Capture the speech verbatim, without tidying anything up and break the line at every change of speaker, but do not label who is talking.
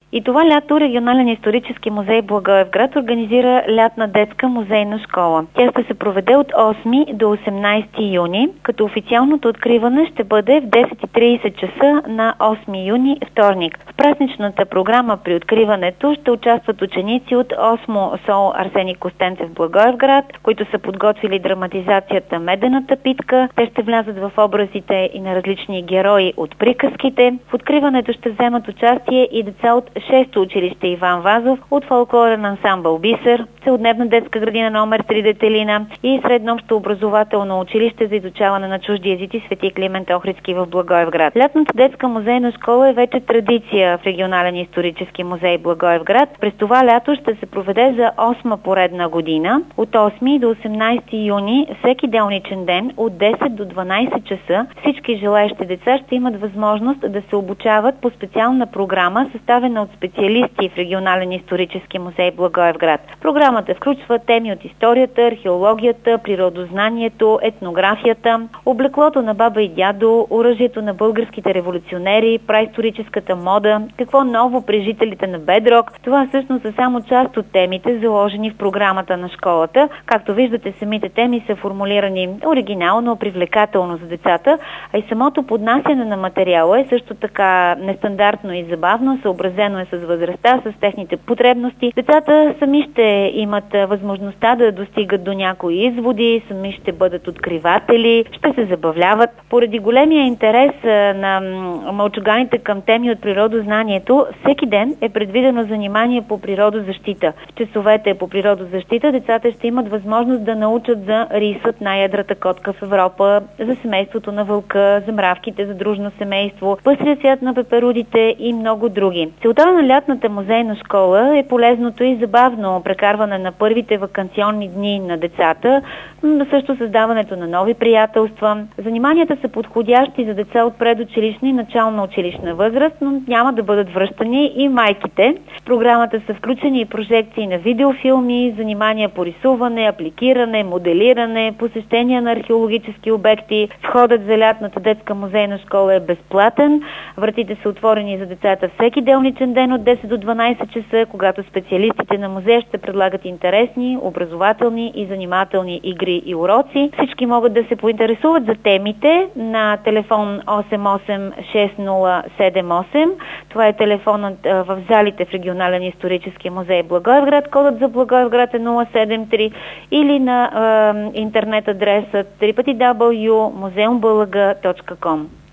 И това лято Регионален исторически музей Благоевград организира лятна детска музейна школа. Тя ще се проведе от осми до осемнайсети юни, като официалното откриване ще бъде в десет и трийсет часа на осми юни, вторник. В празничната програма при откриването ще участват ученици от осмо СОУ Арсений Костенцев Благоевград, които са подготвили драматизацията Медената питка. Те ще влязат в образите и на различни герои от приказките. В откриването ще вземат участие и деца от шесто училище Иван Вазов, от фолклорен ансамбъл Бисер, целодневна детска градина номер три Детелина и средно общообразователно училище за изучаване на чужди езици Свети Климент Охридски в Благоевград. Лятната детска музейна школа е вече традиция в Регионален исторически музей Благоевград. През това лято ще се проведе за осма поредна година. От осми до осемнайсети юни всеки делничен ден от десет до дванайсет часа всички желаещи деца ще имат възможност да се обучават по специална програма, съставена от специалисти в Регионален исторически музей Благоевград. Програмата включва теми от историята, археологията, природознанието, етнографията, облеклото на баба и дядо, оръжието на българските революционери, праисторическата мода, какво ново при жителите на Бедрок. Това всъщност са само част от темите, заложени в програмата на школата. Както виждате, самите теми са формулирани оригинално, привлекателно за децата, а и самото поднасяне на материала е също така нестандартно и забавно, съобразено е с възрастта, с техните потребности. Децата сами ще имат възможността да достигат до някои изводи, сами ще бъдат откриватели, ще се забавляват. Поради големия интерес на мълчуганите към теми от природознанието, всеки ден е предвидено занимание по природозащита. В часовете по природозащита децата ще имат възможност да научат за рисът, най-ядрата котка в Европа, за семейството на вълка, за мравките, за дружно семейство, пъстрия свят на пеперудите и много други. Целта на лятната музейна школа е полезното и забавно прекарване на първите ваканционни дни на децата, също създаването на нови приятелства. Заниманията са подходящи за деца от предучилищна и начална училищна възраст, но няма да бъдат връщани и майките. В програмата са включени и прожекции на видеофилми, занимания по рисуване, апликиране, моделиране, посещения на археологически обекти. Входът за лятната детска музейна школа е безплатен. Вратите са отворени за децата всеки делничен ден от десет до дванайсет часа, когато специалистите на музея ще предлагат интересни, образователни и занимателни игри и уроци. Всички могат да се поинтересуват за темите на телефон осем осем шест нула седем осем. Това е телефонът в залите в Регионален исторически музей Благоевград. Кодът за Благоевград е нула седем три или на е, интернет адресът дабъл ю дабъл ю точка музеум точка б л г точка ком.